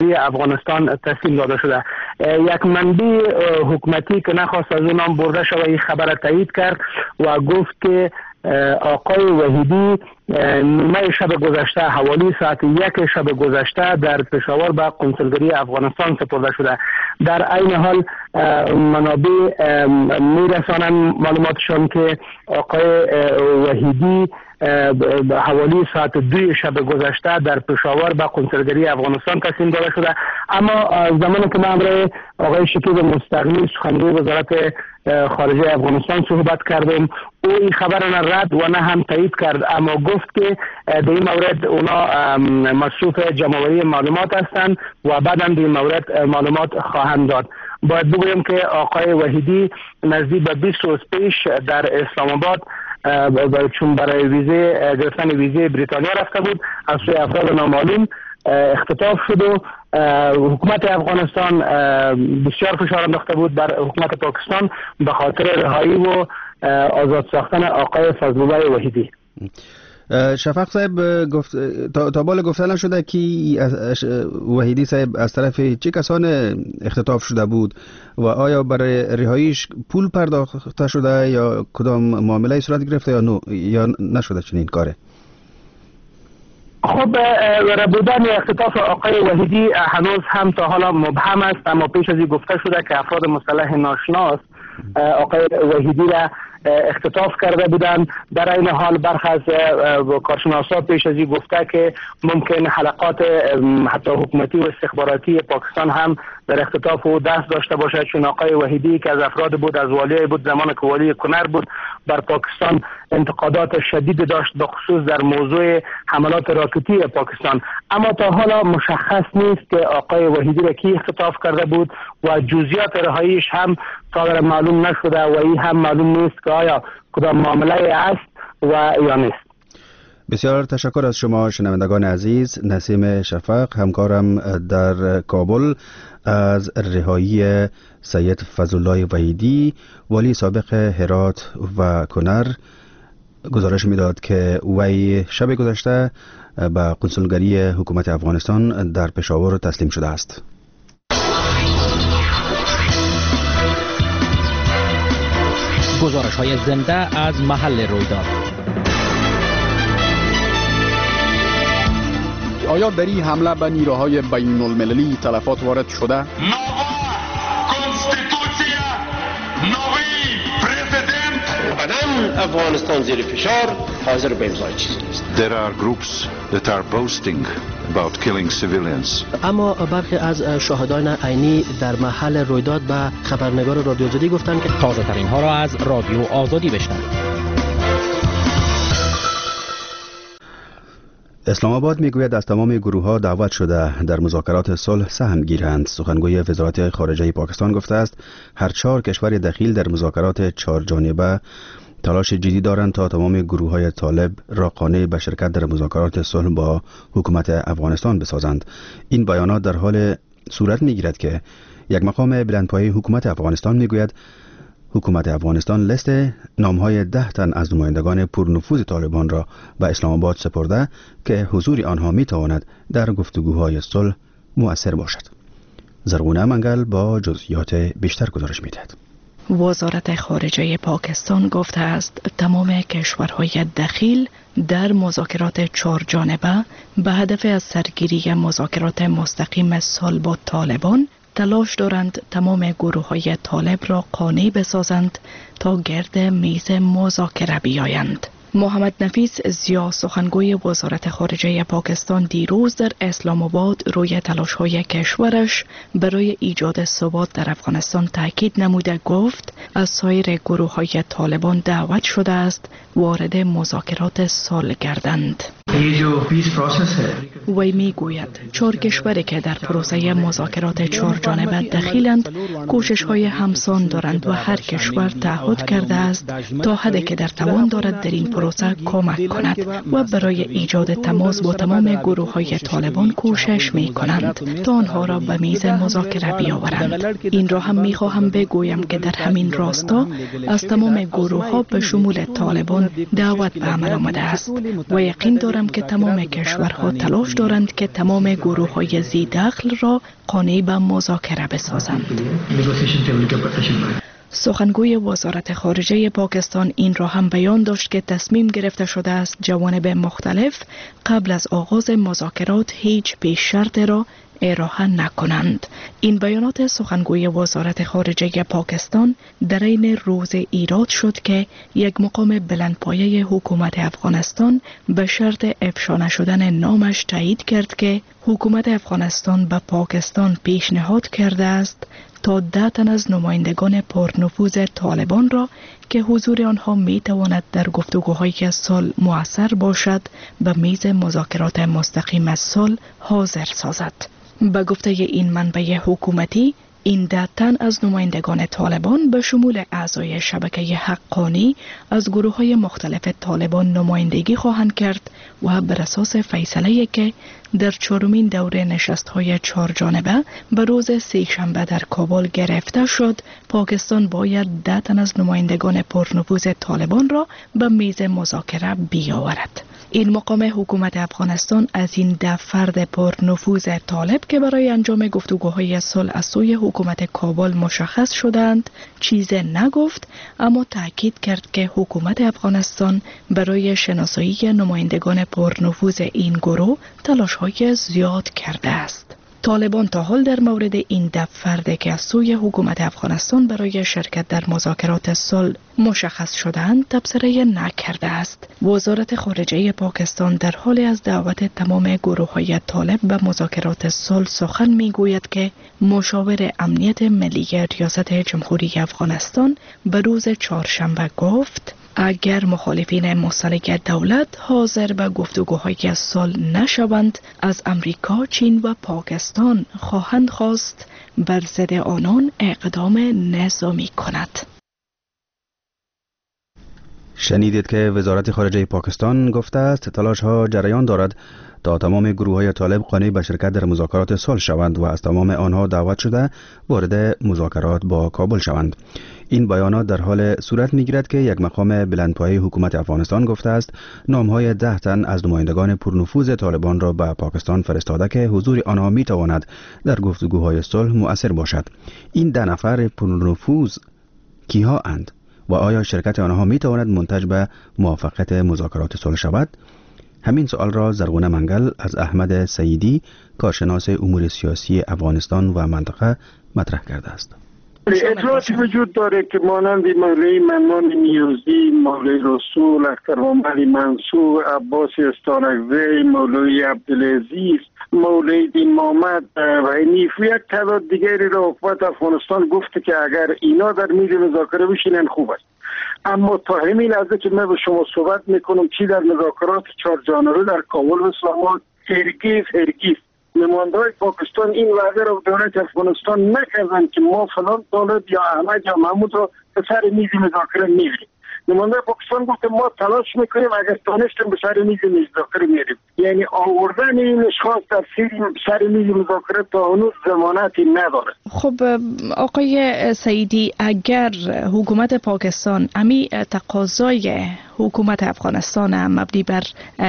افغانستان تسلیم داده شده. یک منبع حکومتی که نخواست از اون نام برده شود این خبر تایید کرد و گفت که آقای وحیدی نیمه شب گذشته حوالی ساعت 1 شب گذشته در پشاور به کنسولگری افغانستان سپرده شده. در عین حال منابع میرسانند معلوماتشان که آقای وحیدی حوالی ساعت 2 شب گذشته در پشاور به کنسولگری افغانستان تسلیم داده شده. اما زمانی که من همراه آقای شکیب مستغنی سخنگوی وزارت خارجه افغانستان صحبت کردم، او این خبر را رد و نه هم تایید کرد، اما گفت که در این مورد اونا مصروف جمع‌آوری معلومات هستند و بعدا در این مورد معلومات خواهند داد. باید بگویم که آقای وحیدی نزدیک به 20 روز پیش در اسلام آباد چون برای ویزه گرفتن ویزه بریتانیا رفته بود از سوی افراد نامعلوم اختطاف شد و حکومت افغانستان بسیار فشار انداخته بود بر حکومت پاکستان به خاطر رهایی و آزاد ساختن آقای فضلالله وحیدی. شفق صاحب گفت تا بال گفته نشده که وحیدی صاحب از طرف چه کسان اختطاف شده بود و آیا برای رهاییش پول پرداخته شده یا کدام معامله صورت گرفته یا نشده چنین کاره؟ خب بودن اختطاف آقای وحیدی هنوز هم تا حالا مبهم است، اما پیش از این گفته شده که افراد مسلح ناشناس آقای وحیدی را اختطاف کرده بودند. در این حال برخی از کارشناسان پیش از این گفته که ممکن حلقات حتی حکومتی و استخباراتی پاکستان هم در اختطاف او دست داشته باشد، چون آقای وحیدی که از افراد بود، از والی بود، زمان که والی کنر بود، بر پاکستان انتقادات شدید داشت به خصوص در موضوع حملات راکتی پاکستان. اما تا حالا مشخص نیست که آقای وحیدی را کی اختطاف کرده بود و جزئیات رهاییش هم تا معلوم نشده و این هم معلوم نیست که آیا کدام معامله است و یا نیست. بسیار تشکر از شما شنوندگان عزیز. نسیم شفق همکارم در کابل از رهایی سید فضلالله وحیدی والی سابق هرات و کنر گزارش میداد که وی شب گذشته به کنسولگری حکومت افغانستان در پشاور تسلیم شده است. گزارش های زنده از محل رویداد. آیا در این حمله به نیروهای بین المللی تلفات وارد شده؟ افغانستان زیر فشار حاضر به امضای چیزی نیست. There are groups that are boasting about killing civilians. اما برخی از شاهدان عینی در محل رویداد به خبرنگار رادیو آزادی گفتند که تازه ترین ها را از رادیو آزادی بشنوید. اسلام آباد میگوید از تمام گروه ها دعوت شده در مذاکرات صلح سهم گیرند. سخنگوی وزارت خارجه پاکستان گفته است هر 4 کشور دخیل در مذاکرات 4 جانبه تلاش جدی دارند تا تمام گروه های طالب را قانع به شرکت در مذاکرات صلح با حکومت افغانستان بسازند. این بیانات در حال صورت میگیرد که یک مقام بلندپایه حکومت افغانستان میگوید حکومت افغانستان لیست نامهای 10 تن از نمایندگان پرنفوذ طالبان را به اسلام آباد سپرده که حضور آنها میتواند در گفتگوهای صلح مؤثر باشد. زرغونه منگل با جزئیات بیشتر گزارش میدهد. وزارت خارجه پاکستان گفته است تمام کشورهای دخیل در مذاکرات 4 جانبه به هدف از سرگیری مذاکرات مستقیم صلح با طالبان تلاش دارند تمام گروه‌های طالب را قانع بسازند تا گرد میز مذاکره بیایند. محمد نفیس زیا سخنگوی وزارت خارجه پاکستان دیروز در اسلام آباد روی تلاش‌های کشورش برای ایجاد ثبات در افغانستان تاکید نموده گفت از سایر گروه‌های طالبان دعوت شده است وارد مذاکرات صلح گردند. وی میگوید 4 کشوری که در پروسه مذاکرات 4 جانبه دخیلند کوشش‌های همسان دارند و هر کشور تعهد کرده است تا حدی که در توان دارد در این پروسه کمک کند و برای ایجاد تماس با تمام گروه‌های طالبان کوشش می‌کنند تا آنها را به میز مذاکره بیاورند. این را هم می‌خواهم بگویم که در همین راستا از تمام گروه‌ها به شمول طالبان دعوت به عمل آمده است و یقین دارم که تمام کشورها تلاش تلاش دارند که تمام گروه‌های ذی دخل را قانع به مذاکره بسازند. سخنگوی وزارت خارجه پاکستان این را هم بیان داشت که تصمیم گرفته شده است جوانب مختلف قبل از آغاز مذاکرات هیچ پیش شرط را ارائه نکنند. این بیانات سخنگوی وزارت خارجه پاکستان در این روز ایراد شد که یک مقام بلندپایه حکومت افغانستان به شرط افشا نشدن نامش تایید کرد که حکومت افغانستان به پاکستان پیشنهاد کرده است تا 10 تن از نمایندگان پرنفوذ طالبان را که حضور آنها می تواند در گفتگوهای صلح مؤثر باشد به میز مذاکرات مستقیم صلح حاضر سازد. به گفته این منبع حکومتی، این 10 تن از نمایندگان طالبان به شمول اعضای شبکه حقانی از گروه‌های مختلف طالبان نمایندگی خواهند کرد و بر اساس فیصله‌ای که در 4مین دوره نشست‌های 4 جانبه به روز 3 شنبه در کابل گرفته شد، پاکستان باید 10 تن از نمایندگان پرنفوذ طالبان را به میز مذاکره بیاورد. این مقام حکومت افغانستان از این 10 فرد پرنفوذ طالب که برای انجام گفتگوهای صلح از سوی حکومت کابل مشخص شدند چیز نگفت، اما تاکید کرد که حکومت افغانستان برای شناسایی نمایندگان پرنفوذ این گروه تلاش‌های زیاد کرده است. طالبان تا حال در مورد این 10 فرد که از سوی حکومت افغانستان برای شرکت در مذاکرات صلح مشخص شدند تبصره نکرده است. وزارت خارجه پاکستان در حال از دعوت تمام گروه‌های طالب به مذاکرات صلح سخن می‌گوید که مشاور امنیت ملی ریاست جمهوری افغانستان به روز 4 شنبه گفت اگر مخالفین مسلح دولت حاضر به گفتگوهای صلح نشوند، از امریکا، چین و پاکستان خواهند خواست بر ضد آنان اقدام نظامی کند. شنیدید که وزارت خارجه پاکستان گفته است تلاش‌ها جریان دارد تا تمام گروه‌های طالب قانع به شرکت در مذاکرات صلح شوند و از تمام آنها دعوت شده وارد مذاکرات با کابل شوند. این بیانات در حال صورت می‌گیرد که یک مقام بلندپایه حکومت افغانستان گفته است نام‌های 10 تن از نمایندگان پرنفوذ طالبان را به پاکستان فرستاده که حضور آنها می‌تواند در گفتگوهای صلح مؤثر باشد. این 10 نفر پرنفوذ کیها اند و آیا شرکت آنها می‌تواند منتج به موافقت مذاکرات صلح شود؟ همین سوال را زرغونه منگل از احمد سیدی، کارشناس امور سیاسی افغانستان و منطقه مطرح کرده است. اطلاعاتی وجود داره که مانند مولوی منان نیوزی، مولوی رسول، اختر محمد منصور، عباس استانکزی، مولوی عبدالعزیز، مولوی دین محمد و نیف و یک تعداد دیگری را حکومت افغانستان گفته که اگر اینا در میز مذاکره بشینن خوب است. اما تا همین لحظه که من با شما صحبت میکنم چی در مذاکرات 4 جانبه در کابل و اسلام آباد هرگز نماینده‌های پاکستان این وعده را به دولت افغانستان نکردند که ما فلان طالب یا احمد یا محمود را به سر میز مذاکره می‌بریم. نماینده پاکستان گفت ما تلاش میکنیم اگر تانستیم به سر میز مذاکره میریم. یعنی آوردن این اشخاص در سر میز مذاکره تا هنوز ضمانتی نداره. خب آقای سیدی، اگر حکومت پاکستان امی تقاضای حکومت افغانستان مبنی بر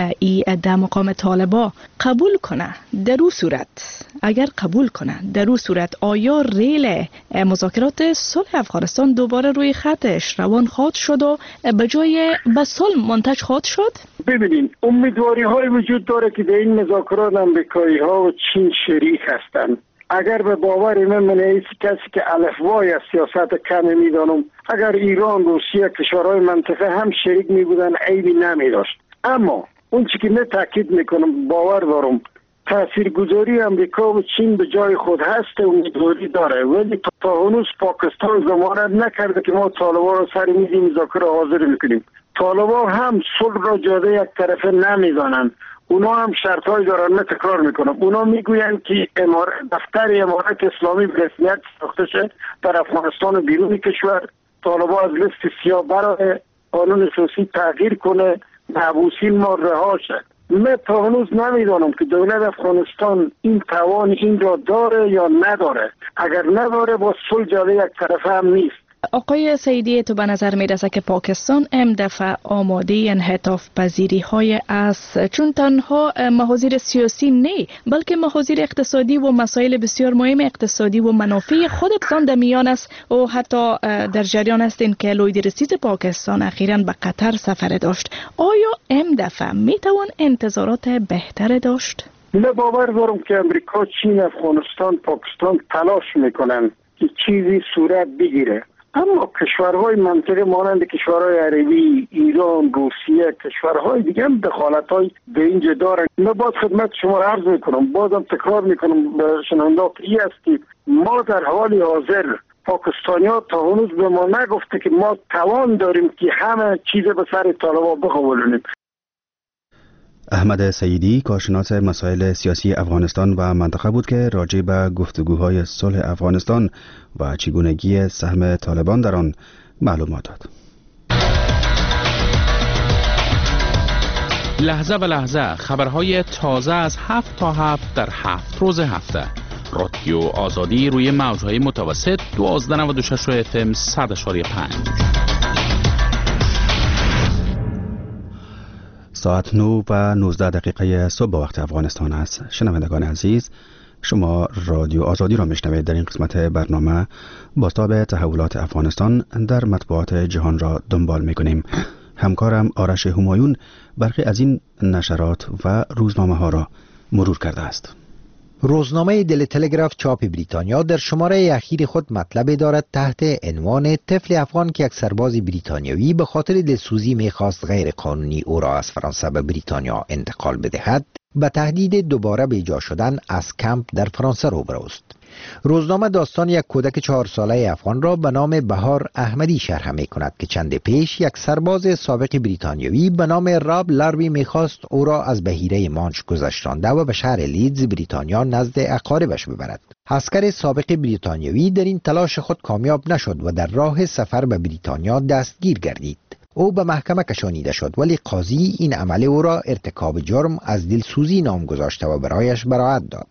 ده مقام طالبا قبول کنه، در او صورت اگر قبول کنه در او صورت آیا ریل مذاکرات صلح افغانستان دوباره روی خطش روان خواهد شد و به جای به صلح منتج خواهد شد؟ ببینید امیدواری های وجود داره که در این مذاکرات امریکایی ها و چین شریک هستند. اگر به باور من کسی که الفبای از سیاست کم میدانم، اگر ایران، روسیه، کشورهای منطقه هم شریک می بودن عیبی نمی داشت. اما اون چی که من تاکید میکنم باور دارم تاثیرگذاری امریکا و چین به جای خود هست، امیدواری داره، ولی تا هنوز پاکستان ضمانت نکرده که ما طالبان را سر میز مذاکره حاضر میکنیم. طالبان هم صلح را جاده یک طرفه نمیدانند. اونا هم شرطهای دارن. من تکرار میکنم اونا میگویند که دفتر امارت اسلامی به رسمیت ساخته شه در افغانستان و بیرون کشور. طالبان از لیست سیاه برای قانون اساسی تغییر کنه، محبوسین ما رها شد. من تا هنوز نمیدانم که دولت افغانستان این توان این را داره یا نداره. اگر نداره با صلح جاده یک طرفه هم نیست. آقای سیدی، تو به نظر می رسه که پاکستان این دفعه آماده انعطاف پذیری های است، چون تنها محاذیر سیاسی نه بلکه محاذیر اقتصادی و مسائل بسیار مهم اقتصادی و منافع خود پاکستان در میان است و حتی در جریان هستین که لوید رسید پاکستان اخیراً به قطر سفر داشت. آیا این دفعه می توان انتظارات بهتر داشت؟ من باور دارم که امریکا، چین، افغانستان، پاکستان تلاش میکنن که چیزی صورت بگیره، اما کشورهای منطقه مانند کشورهای عربی، ایران، روسیه، کشورهای دیگه هم دخالت‌های به اینجا دارن. من باز خدمت شما عرض میکنم، بازم تکرار میکنم به شنونده‌ها که است که ما در حال حاضر پاکستانی‌ها تا هنوز به ما نگفته که ما توان داریم که همه چیز به سر طالبان بقبولونیم. احمد سیدی، کارشناس مسائل سیاسی افغانستان و منطقه بود که راجع به گفتگوهای صلح افغانستان و چگونگی سهم طالبان در آن معلومات داد. لحظه به لحظه خبرهای تازه از 7 تا 7 در 7 روز هفته. رادیو آزادی روی موجهای متوسط 1296 FM 100.5. ساعت 9 و 19 دقیقه صبح با وقت افغانستان است. شنوندگان عزیز، شما رادیو آزادی را میشنوید. در این قسمت برنامه بازتاب تحولات افغانستان در مطبوعات جهان را دنبال میکنیم. همکارم آرش همایون برخی از این نشرات و روزنامه ها را مرور کرده است. روزنامه دلی تلگراف چاپ بریتانیا در شماره اخیر خود مطلب دارد تحت عنوان طفل افغان که یک سرباز بریتانیایی به خاطر دلسوزی میخواست غیر قانونی او را از فرانسه به بریتانیا انتقال بدهد، به تهدید دوباره به ایجاد شدن از کمپ در فرانسه روبروست. روزنامه داستان یک کودک 4 ساله افغان را به نام بهار احمدی شرح می کند که چند پیش یک سرباز سابق بریتانیایی به نام راب لاروی میخواست او را از بحیره مانچ گذشتانده و به شهر لیدز بریتانیا نزد اقاربش ببرد. عسکر سابق بریتانیایی در این تلاش خود کامیاب نشد و در راه سفر به بریتانیا دستگیر گردید. او به محکمه کشانیده شد، ولی قاضی این عمل او را ارتکاب جرم از دلسوزی نام گذاشته و برایش براءت داد.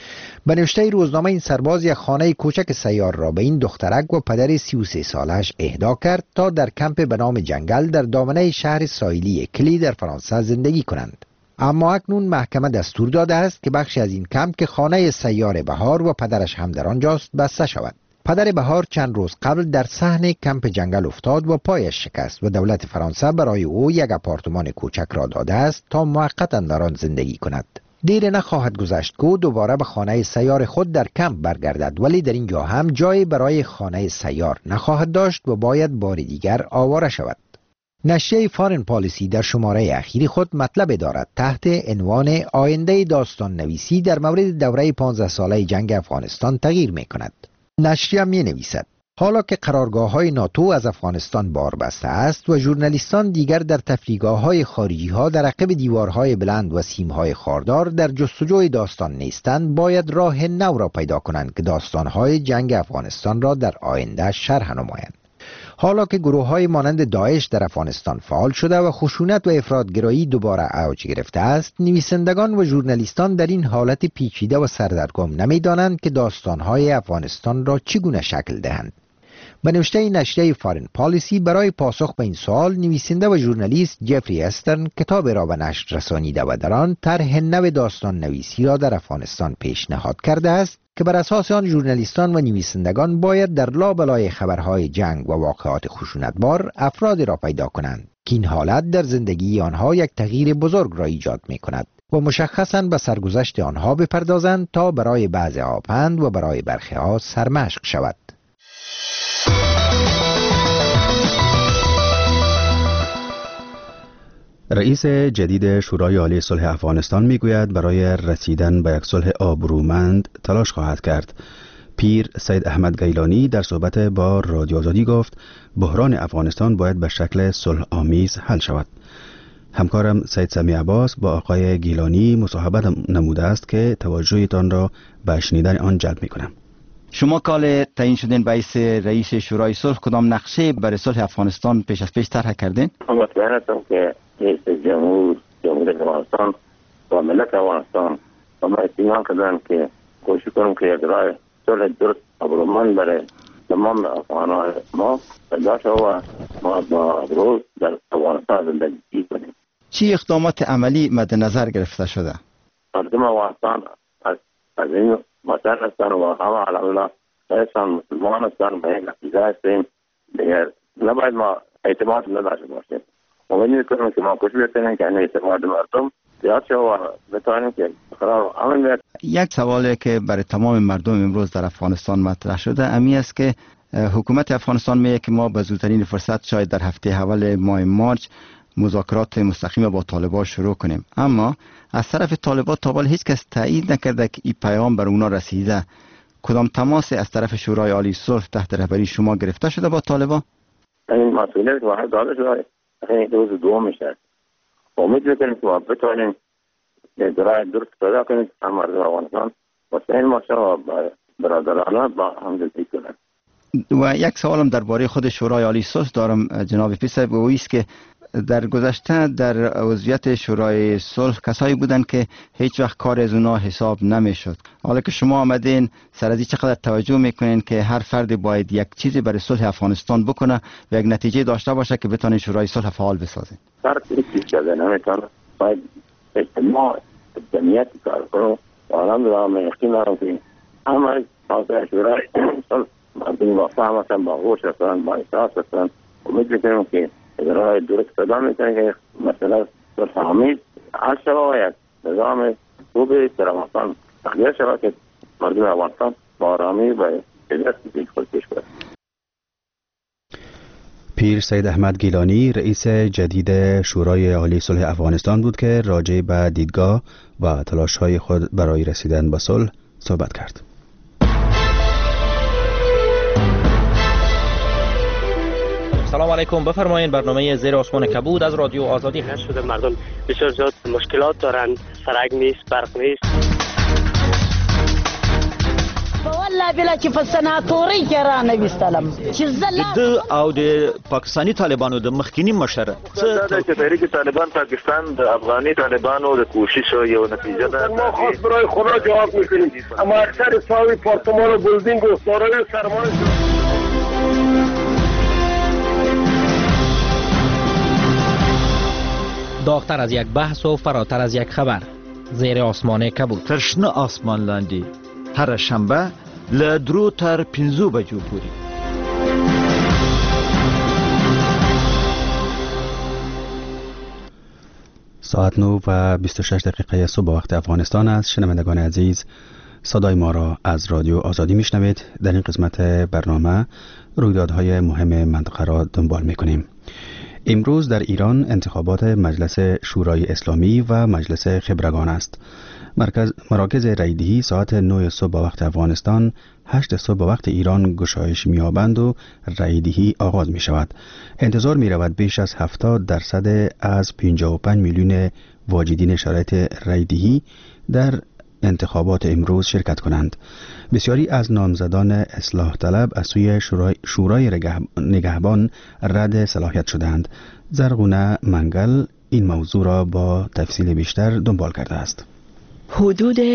به نوشته روزنامه این سرباز یک خانه کوچک سیار را به این دخترک و پدر 33 سالش اهدا کرد تا در کمپ به نام جنگل در دامنه شهر ساحلی کلی در فرانسه زندگی کنند. اما اکنون محکمه دستور داده است که بخشی از این کمپ که خانه سیار بهار و پدرش هم در آنجاست بسته شود. پدر بهار چند روز قبل در صحن کمپ جنگل افتاد و پایش شکست و دولت فرانسه برای او یک آپارتمان کوچک را داده است تا موقتا در آن زندگی کند. دیر نخواهد گذشت که دوباره به خانه سیار خود در کمپ برگردد، ولی در اینجا هم جایی برای خانه سیار نخواهد داشت و باید بار دیگر آواره شود. نشریه فارن پالیسی در شماره اخیر خود مطلب دارد تحت عنوان آینده داستان نویسی در مورد دوره 15 ساله جنگ افغانستان تغییر می کند. نشریه می نویسد حالا که قرارگاه‌های ناتو از افغانستان بار بسته است و ژورنالیستان دیگر در تفریحگاه‌های خارجی‌ها در عقب دیوارهای بلند و سیم‌های خاردار در جستجوی داستان نیستند، باید راه نو را پیدا کنند که داستان‌های جنگ افغانستان را در آینده شرح نمایند. حالا که گروه‌های مانند داعش در افغانستان فعال شده و خشونت و افراط‌گرایی دوباره اوج گرفته است، نویسندگان و ژورنالیستان در این حالت پیچیده و سردرگم نمی‌دانند که داستان‌های افغانستان را چگونه شکل دهند. به نوشته نشریه فارن پالیسی برای پاسخ به این سوال، نویسنده و ژورنالیست جفری استرن کتاب را به نشر رسانیده و در آن طرح نو داستان نویسی را در افغانستان پیشنهاد کرده است که بر اساس آن ژورنالیستان و نویسندگان باید در لابلای خبرهای جنگ و واقعات خشونتبار افرادی را پیدا کنند که این حالت در زندگی آنها یک تغییر بزرگ را ایجاد می کند و مشخصاً به سرگذشت آنها بپردازند تا برای بعضی پند و برای برخی ها سرمشق شود. رئیس جدید شورای عالی صلح افغانستان میگوید برای رسیدن به یک صلح آبرومند تلاش خواهد کرد. پیر سید احمد گیلانی در صحبت با رادیو آزادی گفت بحران افغانستان باید به شکل صلح آمیز حل شود. همکارم سید سمی عباس با آقای گیلانی مصاحبت نموده است که توجهتان را به شنیدن آن جلب میکنم. شما کال تعیین شدین به رئیس شورای صلح کدام نقشه برای صلح افغانستان پیش از پیش طرح کردین؟ مطمئن هستم که رئیس جمهوری افغانستان و ملت افغانستان و ما اطمینان کردن که کوشش کنم که یک راه صلح درست آبرومند برای تمام افغانان ما پیدا شد و ما با روز در افغانستان زندگی کنیم. چی اقدامات عملی مد نظر گرفته شده؟ مردم افغانستان از این مطلع هستند و همه علاوه مسلمان هستند، به این عقیده هستیم دیگر نباید ما اعتماد نداشته باشیم. امید میکنم که ما کوشش بکنیم که این اعتماد مردم زیاد شد و بتوانیم که قرار امن بیاد. یک سوالی که برای تمام مردم امروز در افغانستان مطرح شده امی است که حکومت افغانستان میگه که ما به زودترین فرصت شاید در هفته اول ماه مارچ مذاکرات مستقیم با طالبان شروع کنیم، اما از طرف طالبان تا حال هیچ کس تایید نکرده که این پیام بر اونا رسیده. کدام تماس از طرف شورای عالی صلح تحت رهبری شما گرفته شده با طالبان؟ این مسئولیت واحد داده شده، این روز دوم میشه. امید میکنیم که ما بتوانیم راه درست پیدا کنیم که مردم افغانستان مطمئن باشه و برادرانه با همدردی کنند. و یک سوالم درباره خود شورای عالی صلح دارم جناب پیسب، و است که در گذشته در عضویت شورای صلح کسایی بودند که هیچ وقت کار از اونا حساب نمیشد. حالا که شما آمدین سر از این چقدر توجه میکنین که هر فرد باید یک چیزی برای صلح افغانستان بکنه و یک نتیجه داشته باشه که بتونه شورای صلح فعال بسازه؟ فرد چیزی کرده نمیتونه، باید اجتماع جمعیت کار کنه و الحمدلله من یقین دارم که همه حاضر شورای صلح مردم با فهم هستن، با هوش هستن، با احساس هستن. امید میکنم که راه درست پیدا میکنه که مثلا صلح حل شود و یک نظام خوبی در افغانستان تغییر شود که مردم افغانستان با آرامی و عزت خود پیش برد. پیر سید احمد گیلانی رئیس جدید شورای عالی صلح افغانستان بود که راجع به دیدگاه و تلاش‌های خود برای رسیدن به صلح صحبت کرد. سلام علیکم، بفرمایید. برنامه زیر آسمان کبود از رادیو آزادی هست. شده مردم بسیار زیاد مشکلات دارند، سرک نیست، برق نیست. والله بلا چې په سناتوري کې را نویستلم چې د او د پاکستانی طالبانو د مخکینی مشر څه چې تحریک طالبان پاکستان د افغاني طالبانو د کوشش یو نتیجه ده. ما خاص برای خدا جواب میکنیم، اما اکثر ساوی پارتمان و بلدینگ و سارای سرمایه داغتر از یک بحث و فراتر از یک خبر. زیر آسمان کبود. ترشنه آسمان لاندی هر شنبه له 2 تر 5 بجو پورې. ساعت 9 و 26 دقیقه صبح وقت افغانستان است. شنوندگان عزیز، صدای ما را از رادیو آزادی میشنوید. در این قسمت برنامه رویدادهای مهم منطقه را دنبال میکنیم. امروز در ایران انتخابات مجلس شورای اسلامی و مجلس خبرگان است. مراکز رایدهی ساعت 9 صبح وقت افغانستان، 8 صبح وقت ایران گشایش می‌یابند و رایدهی آغاز می شود. انتظار می رود بیش از 70% از 55 میلیون واجدین شرایط رایدهی در انتخابات امروز شرکت کنند. بسیاری از نامزدان اصلاح طلب از سوی شورای نگهبان رد صلاحیت شدند. زرغونه منگل این موضوع را با تفصیل بیشتر دنبال کرده است. حدود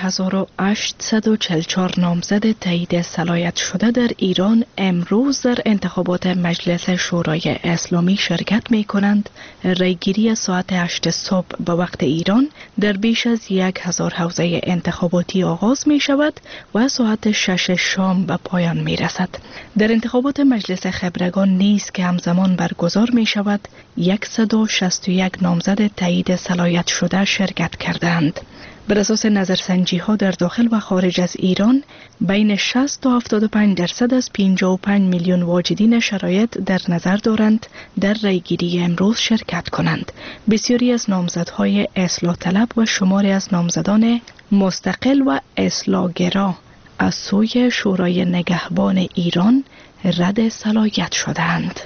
4844 نامزد تایید صلاحیت شده در ایران امروز در انتخابات مجلس شورای اسلامی شرکت می کنند. رایگیری ساعت 8 صبح به وقت ایران در بیش از 1000 حوزه انتخاباتی آغاز می شود و ساعت 6 شام به پایان می رسد. در انتخابات مجلس خبرگان نیز که همزمان برگزار می شود 161 نامزد تایید صلاحیت شده شرکت کردند. بر اساس نظرسنجی ها در داخل و خارج از ایران بین 60 تا 75% از 55 میلیون واجدین شرایط در نظر دارند در رایگیری امروز شرکت کنند. بسیاری از نامزدهای اصلاح طلب و شماری از نامزدان مستقل و اصلاحگرا از سوی شورای نگهبان ایران رد صلاحیت شدند.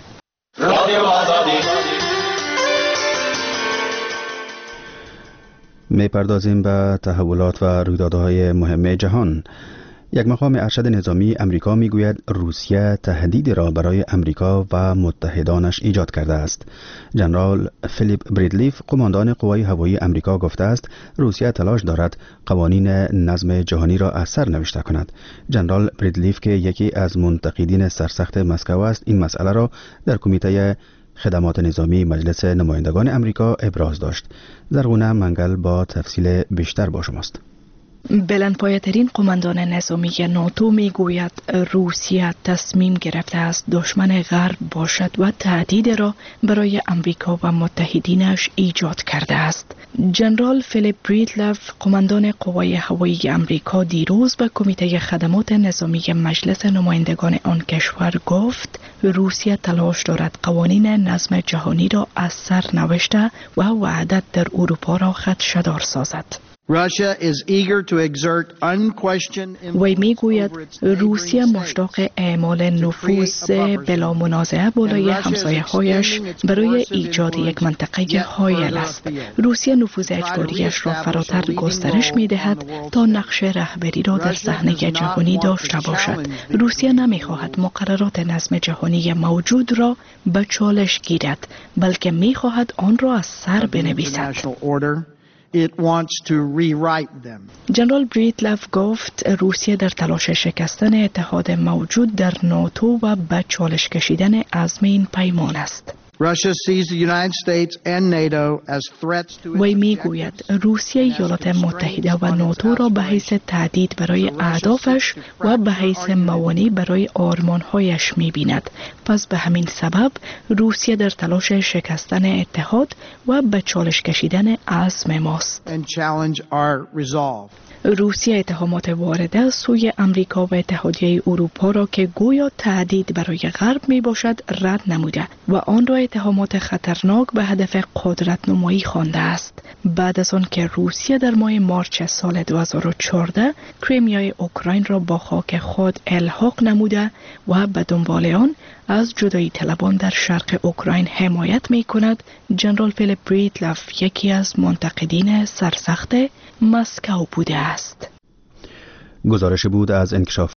می‌پردازیم به تحولات و رویدادهای مهم جهان. یک مقام ارشد نظامی امریکا میگوید روسیه تهدیدی را برای امریکا و متحدانش ایجاد کرده است. جنرال فیلیپ بریدلیف قماندان قوای هوایی امریکا گفته است روسیه تلاش دارد قوانین نظم جهانی را از سر نوشته کند. جنرال بریدلیف که یکی از منتقدین سرسخت مسکو است این مسئله را در کمیته خدمات نظامی مجلس نمایندگان امریکا ابراز داشت. زرغونه منگل با تفصیل بیشتر با شماست. بلندپایه‌ترین قماندان نظامی ناتو میگوید روسیه تصمیم گرفته است دشمن غرب باشد و تهدید را برای امریکا و متحدینش ایجاد کرده است. جنرال فیلیپ بریدلیف قماندان قوای هوایی امریکا دیروز به کمیته خدمات نظامی مجلس نمایندگان آن کشور گفت روسیه تلاش دارد قوانین نظم جهانی را از سر نوشته و وحدت در اروپا را خدشه‌دار سازد. وی میگوید روسیه مشتاق اعمال نفوذ بلا منازعه بالای همسایه‌هایش برای ایجاد یک منطقه حایل است. روسیه نفوذ اجباریش را فراتر گسترش می‌دهد تا نقش رهبری را در صحنه جهانی داشته باشد. روسیه نمی‌خواهد مقررات نظم جهانی موجود را به چالش گیرد، بلکه می‌خواهد آن را از سر بنویسد. جنرال بریدلیف گفت روسیه در تلاش شکستن اتحاد موجود در ناتو و به چالش کشیدن عزم این پیمان است. وی میگوید روسیه ایالات متحده و ناتو را به حیث تهدید برای اهدافش و به حیث موانع برای آرمانهایش میبیند. پس به همین سبب روسیه در تلاش شکستن اتحاد و به چالش کشیدن عزم ماست. روسیه اتهامات وارده سوی امریکا و اتحادیه اروپا را که گویا تهدید برای غرب می باشد رد نموده و آن را اتهامات خطرناک به هدف قدرت نمایی خوانده است. بعد از آن که روسیه در ماه مارچ سال 2014 کریمیای اوکراین را با خاک خود الحاق نموده و به دنبال آن از جدایی طلبان در شرق اوکراین حمایت می کند، جنرال فیلیپ بریدلیف یکی از منتقدین سرسخت مسکو بوده است. گزارش بود از انکشاف